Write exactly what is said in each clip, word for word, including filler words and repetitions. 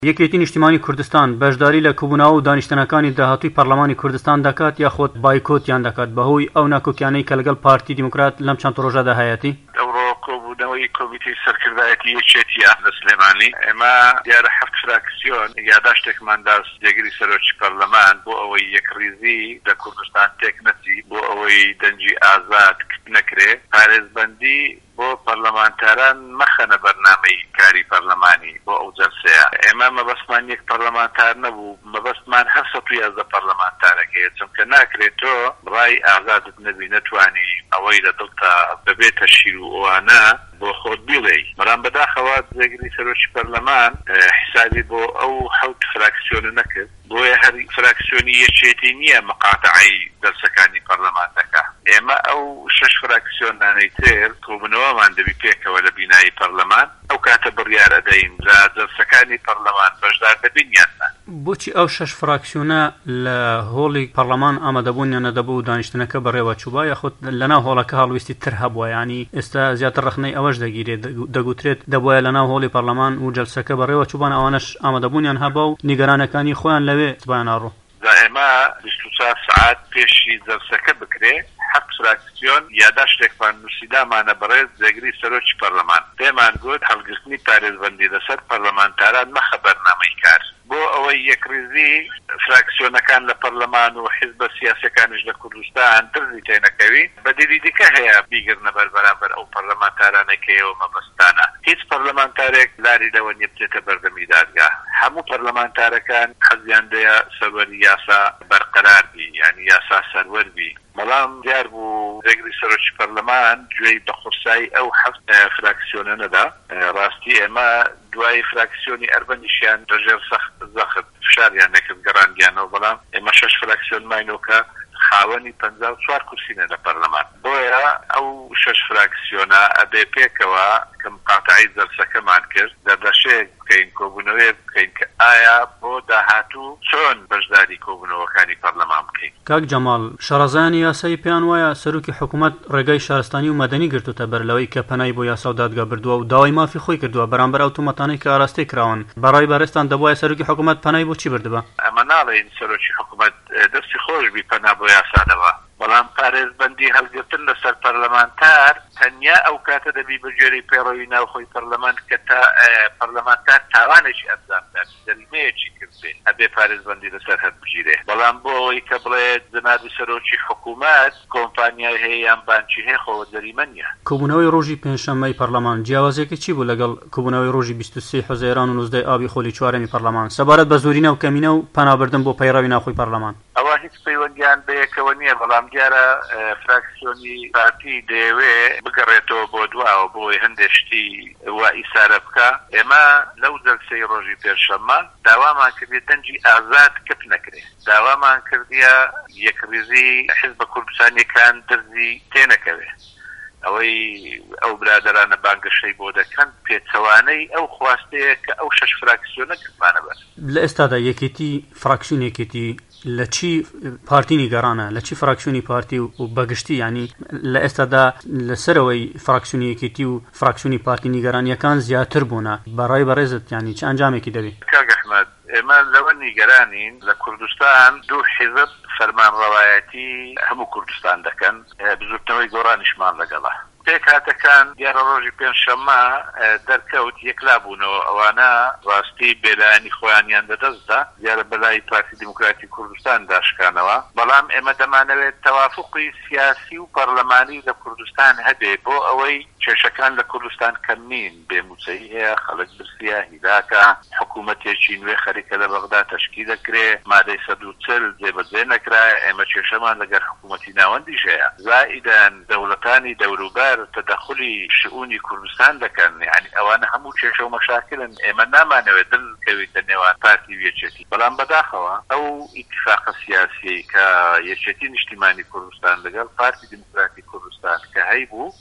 یەکێتی نیشتیمانی کوردستان بەشداری لە کوبوونەوە و دانیشتنەکانی داهاتووی پەرلەمانی کوردستان دەکات یاخۆت بایکۆتیان دەکات بەهۆی ئەو ناکۆکیانەی کە لەگەڵ پارتی دیموکرات لەم چەند ڕۆژەدا هەیەتی؟ ئەوڕۆ کۆبوونەوەی کۆمیتەی سەرکردایەتی یەکێتیە لە سلێمانی ئێمە دیارە حەفت فراکسیۆن یاداشتێکمان دا جێگیری سەرۆکی پەرلەمان بۆ ئەوەی یەکڕیزی لە کوردستان تێک نەچی بۆ ئەوەی دەنجی ئازاد نەکرێ پارێزبەندی بۆ پەرلەمانتاران مەخەنە بەرنامەی کاری پەرلەمانی بۆ ئەو جەلسەیە. ئێمە مەبەستمان یەک پەرلەمانتار نەبوو، مەبەستمان هەر سەد و یازدە پەرلەمانتارەکەیە، چونکە ناکرێت تۆ ڕای ئازادت نەبی نەتوانی ئەوەی لە دڵتا ببێتە شیر و ئەوانە بۆ خۆت بیڵێی. بەڵام بەداخەوە جێگیری سەرۆکی پەرلەمان حسابی بۆ ئەو حەوت فراکسیۆنە نەکرد، بۆیە هەر فراکسیۆنی یەکێتی نییە مەقاتەعەی دەرسەکانی پەرلەمانەکە. ئێمە ئەو شەش فراکسیۆنانەی تر کۆبوونەوەمان دەبی پێکەوە لە بینایی پەرلەمان، ئەو کاتە بڕیارە دەین لە جەلسەکانی پەرلەمان بەشدار دەبین یان نە. بۆچی ئەو شەش فراکسیۆنە لە هۆڵی پەرلەمان ئامادەبوون یان نەدەبوو و دانیشتنەکە بەڕێوە چووبا یاخود لەناو هۆڵەکە هەڵویستی تر هەبووە؟ ینی ئێستا زیاتر ڕخنەی ئەوەش دەگیرێت دەگوترێت دەبووە لەناو هۆڵی پەرلەمان و جەلسەکە بەڕێوە چووبان ئەوانەش ئامادەبوونیان هەبوو و نیگەرانەکانی خۆیان لەوێ چبیان ئاڕۆ. ئێمە بیست و چوار سەعات پێشی جەلسەکە بکرێ حەق فراکسیۆن یاداشتێکمان نووسیدامانە بەڕێز جێگیری سەرۆکی پەرلەمان پێمان گوت هەڵگرتنی پارێزبەندی لەسەر پەرلەمانتاران مەخە بەرنامەی کار بۆ ئەوەی یەکریزی فراکسیۆنەکان لە پەرلەمان و حیزبە سیاسیەکانیش لە کوردستان درزی تێنەکەوی بە دلیلی دیکە هەیە بیگرنە بەر بەرامبەر ئەو پەرلەمانتارانێکەوە مەبەستانە. هیچ پەرلەمانتارێک لاری لەوە نییە بچێتە بەردەمی دادگا. هەموو پەرلەمانتارەکان حەزیان دەیە سەروەری یاسا بەرقەرار بی، یعنی یاسا سەروەر بی. بەڵام دیار بوو جێگیری سەرۆکی پەرلەمان گوێی بە قورسایی ئەو حەفت فراکسیۆنە نەدا. ڕاستی ئێمە دوای فراکسیۆنی ئەربەنیشیان لەژێر سەخت زەخت فشاریان نەکرد گەڕانگیانەوە، بەڵام ئێمە شەش فراکسیۆن ماینۆکە خاوەنی پەنجا و چوار کورسینە لە پەرلەمان. بۆیە ئەو شەش فراکسیۆنە ئەبێ پێکەوە کە مقاتەعەی جەلسەکەمان کرد دەردەشەیەک بکەین کۆبوونەوەیەک بکەین کە ئایا بۆ داهاتوو چۆن بەشداری کۆبوونەوەکانی پەرلەمان بکەین. کاک جەماڵ، شەڕەزایانی یاسایی پێیان وایە سەرۆکی حکوومەت ڕێگای شارستانی و مەدەنی گرتوتە بەرلەوەی کە پەنای بۆ یاسا و دادگا بردووە و داوای مافی خۆی کردووە بەرامبەر ئەو تۆمەتانەی کە ئاراستەی کراون. بەڕای بەڕێستان دەبوایە سەرۆکی حکوومەت پەنای بۆ چی بردبە؟ ئەمە ناڵێن سەرۆکی حکوومەت دەستی خۆش بی پەنا بۆ یاسادەوە، بەڵام پارێزبەندی هەڵگرتن لەسەر پەرلەمانتار تەنیا ئەو کاتە دەبی بەگوێرەی پێڕەوی ناوخۆی پەرلەمان کە تا پەرلەمانتار تاوانێکی ئەنجامدات جەریمەیەکی کردبێت ئەبێ پارێزبەندی لەسەر هەر بگیرێ. بەڵام بۆ ئەوەی کە بڵێت جەنابی سەرۆکی حکوومەت کۆمپانیای هەیە یان بانکی هەیە خۆ جەریمە نییە. کۆبوونەوەی ڕۆژی پێنجشەممەی پەرلەمان جیاوازێکی چی بوو لەگەڵ کۆبوونەوەی ڕۆژی بیست و سێ حوزەیران و نۆزدەی ئابی خۆلی چوارەمی پەرلەمان سەبارەت بە زۆرینە و کەمینە و پەنابردن بۆ پەیڕەوی ناوخۆی پەرلەمان؟ ئەوە هیچ پەیوەندیان بەیەکەوە نییە، بەڵام دیارە فراکسیۆنی پارتی دەیەوێ بگەڕێتەوە بۆ دواوە بۆی هەندێک شتی وا ئیسارە بکە. ئێمە لەو جەلسەی ڕۆژی پێنجشەممە داوامان کردێت دەنجی ئازاد کەپ نەکرێت، داوامان کردیە یەکریزی حیزبە کوردستانیەکان درزی تێنەکەوێت. ئەوەی ئەو برادرانە بانگەشەی بۆ دەکەن پێچەوانەی ئەو خواستەیە کە ئەو شەش فراکسیۆنە کردمانە بەر. لە ئێستادا یەکێتی فراکسیۆن یەکێتی لە چی پارتی نیگەرانە، لە چی فراکسیۆنی پارتی و بەگشتی؟ ینی لە ئێستادا لەسەرەوەی فراکسیۆنی یەکێتی و فراکسیۆنی پارتی نیگەرانیەکان زیاتر بوونە بەڕای بەڕێزت، ینی چ ئەنجامێکی دەبێت؟ کاک ئەحمەد، ئێمە لەوە نیگەرانین لە کوردستان دوو حیزب فەرمانڕەوایەتی هەموو کوردستان دەکەن، بزورتنەوەی گۆڕانیشمان لەگەڵا. پێکهاتەکان دیارە ڕۆژی پێنجشەممە دەرکەوت یەکلا بوونەوە، ئەوانە ڕاستی بێلایانی خۆیانیان دەدەستدا دیارە بەلای پارتی دیموکراتی کوردستان داشکانەوە. بەڵام ئێمە دەمانەوێت تەوافقی سیاسی و پەرلەمانی لە کوردستان هەبێ بۆ ئەوەی کێشەکان لە کوردستان کەمنین، بێموچەی هەیە، خەڵک برسیە، هیلاکە، حکوومەتێکی نوێ خەریکە لە بەغدا تەشکیل دەکرێ، مادەی سەد و چل جێبەجێ نەکرایە. ئێمە کێشەمان لەگەر حکوومەتی ناوەندیش هەیە. زائیدەن دەوڵەتانی دەوروبەر تدخلی شؤونی کوردستان دەکەن، یعنی ئەوانە هەموو کێشە و مەشاکلن. ئێمە نامانەوێت دڵکەویتە نێوان پارتی و یەکێتی. بەڵام بەداخەوە ئەو ئیتفاقە سیاسی کە یەکێتی نیشتیمانی کوردستان لەگەڵ پارتی دیموکراتی کوردستان کە هەیبوو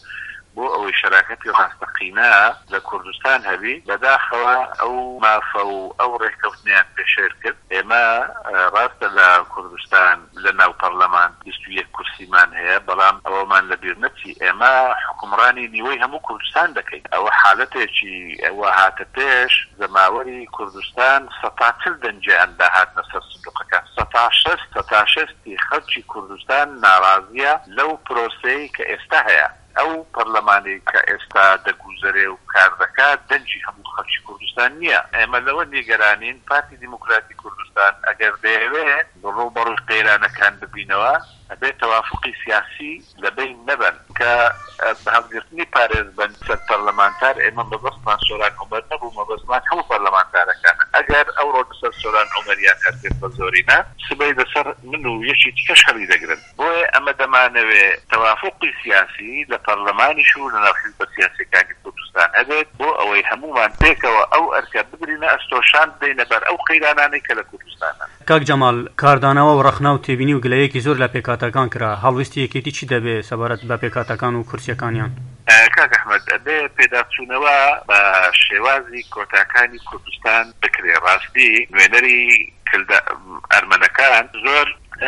بۆ ئەوەی شەراکەتی ڕاستەقینە لە کوردستان هەبی بەداخەوە ئەو مافە و ئەو ڕێککەوتنیان پێشێر کرد. ئێمە ڕاستە لە کوردستان لە ناو پەرلەمان بیست و یەک کورسیمان هەیە، بەڵام ئەوەمان لەبیر نەچی ئێمە حکومڕانی نیوەی هەموو کوردستان دەکەین. ئەوە حالەتێکی ئەوە هاتە پێش زەماوەری کوردستان سەتا چل دەنجیان داهاتنە سەر سندوقەکان. سەتا شەست سەتا شەستی خەڵکی کوردستان ناڕازیە لەو پرۆسەی کە ئێستا هەیە. ئەو پەرلەمانی کە ئێستا دەگوزەرێ و کار دەکات دەنجی هەموو خەڵکی کوردستان نییە. ئێمە لەوە نیگەرانین پارتی دیموکراتی کوردستان ئەگەر دەیەوێت ڕووبەڕووی قەیرانەکان ببینەوە ئەبێت تەوافقی سیاسی لەبین نەبن کە بە هەڵگرتنی پارێزبەند سەر پەرلەمانتار ئێمە مەبەستمان سۆران عومەر نەبوو، مەبەستمان هەموو پەرلەمانتارەکانە. ئەگەر ئەو ڕۆ لەسەر سۆران عومەریان هەرگرت بە زۆرینە سبەی لەسەر من و یەکی تکەش خەڵی دەگرن. بۆیە ئەمە دەمانەوێت تەوافقی سیاسی لە پەرلەمانیش و لە ناو حیزبە سیاسیەکانی کوردستان هەبێت بۆ ئەوەی هەمومان پێکەوە ئەو ئەرکە بگرینە ئەستۆشان بدەینە بەر ئەو قەیرانانەی کە لە کوردستانە. کاک جەمال، کاردانەوە و ڕەخنا و تێبینی و گلەیەکی زۆر لە پێکاتەکان کرا. هەڵویستی یەکێتی چی دەبێت سەبارەت بە پێکاتەکان و کورسیەکانیان؟ کاک ئەحمەد، ئەبێ پێداچوونەوە بە شێوازی کۆتاکانی کوردستان بکرێ. ڕاستی نوێنەری ئەرمەنەکان زۆر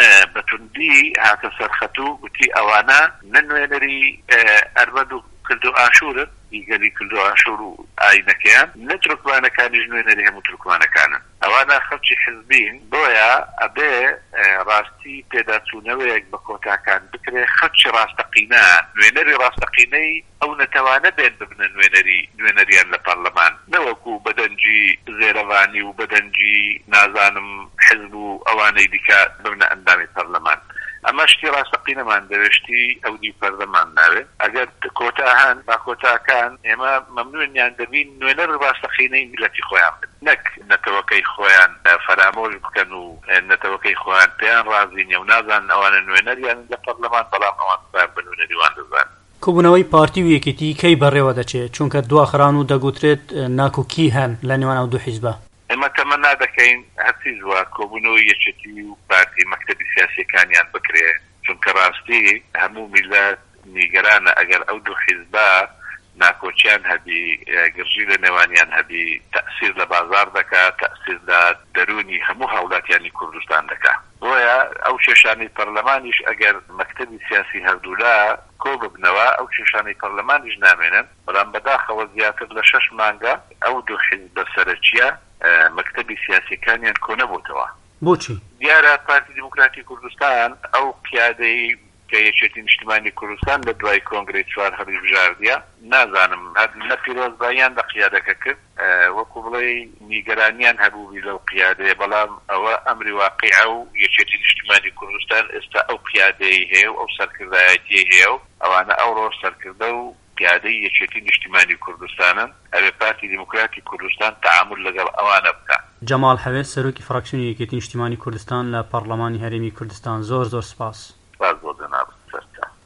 بەتوندی هاتە سەرخەتوو گوتی ئەوانە نە نوێنەری ئەرمەد و کردو ئاشورن، ئیگەلی کردو ئاشور و ئاینەکەیان، نە تورکمانەکانیش نوێنەری هەموو تورکمانەکانن. ئەوانە خەڵکی حزبین. بۆیە ئەبێ ڕاستی پێداچوونەوەیەک بە کۆتاکان بکرێ. خەڵکی ڕاستەقینە، نوێنەری ڕاستەقینەی ئەو نەتەوانە بێن ببنە نوێنەری نوێنەریان لە پەرلەمان، نەوەکو بەدەنجی زێرەوانی و بەدەنجی نازانم حزب و ئەوانەی دیکە ببنە ئەندامی پەرلەمان. ئەمە شتی ڕاستەقینەمان دەوێشتی ئەو دی پەرلەمان ناوێت. ئەگەر کۆتا هەن با کۆتاکان ئێمە مەمنوونیان دەبین نوێنەر ڕاستەقینەی میلەتی خۆیان بن، نەک نەتەوەکەی خۆیان فەرامۆژ بکەن و نەتەوەکەی خۆیان پێیان ڕازی نیە و نازان ئەوانە نوێنەریان لە پەرلەمان، بەڵام ئەوان بە نوێنەریوان دەزان. کۆبوونەوەی پارتی و یەکێتی کەی بەڕێوە دەچێت؟ چونکە دواخران و دەگوترێت ناکۆکی هەن لە نێوان ئەو دوو حیزبە. ئێمە تەمەنا دەکەین هەرچی زووە کۆبوونەوەی یەکێتی و پارتی مەکتەبی سیاسیەکانیان بکرێ، چونکە ڕاستی هەموو میلەت نیگەرانە ئەگەر ئەو دوو حیزبە ناکۆچیان هەبی، گرژی لە نێوانیان هەبی، تەئسیر لە بازار دەکات، تەئسیر لە دەرونی هەموو هەوڵاتیانی کوردستان دەکات. بۆیە ئەو کێشانەی پەرلەمانیش ئەگەر مەکتەبی سیاسی هەردوولا کۆ ببنەوە ئەو کێشانەی پەرلەمانیش نامێنن، بەڵام بەداخەوە زیاتر لە شەش مانگە ئەو دوو حیزبە سەرەکیە مەکتەبی سیاسیەکانیان کۆ نەبووتەوە. بۆچی؟ دیارە پارتی دیموکراتی کوردستان ئەو قیادەی کە یەکێتی نیشتیمانی کوردستان لە دوای کۆنگرەی چوار هەڵی بژاردیە، نازانم نە پیرۆزباییان لە قیادەکە کرد، وەکو بڵێ نیگەرانیان هەبووی لەو قیادەیە، بەڵام ئەوە ئەمری واقعە و یەکێتی نیشتیمانی کوردستان ئێستا ئەو قیادەی هەیە و ئەو سەرکردایەتی هەیە و ئەوانە ئەو ڕۆژ سەرکردە و قیادەی یەکێتی نیشتیمانی کوردستانن. ئەوێ پارتی دیموکراتی کوردستان تەعامل لەگەڵ ئەوانە بکە. جەمال حەوێت، سەرۆکی فراکسیۆنی یەکێتی نیشتیمانی کوردستان لە پەرلەمانی هەرێمی کوردستان، زۆر زۆر سپاس. سپاس.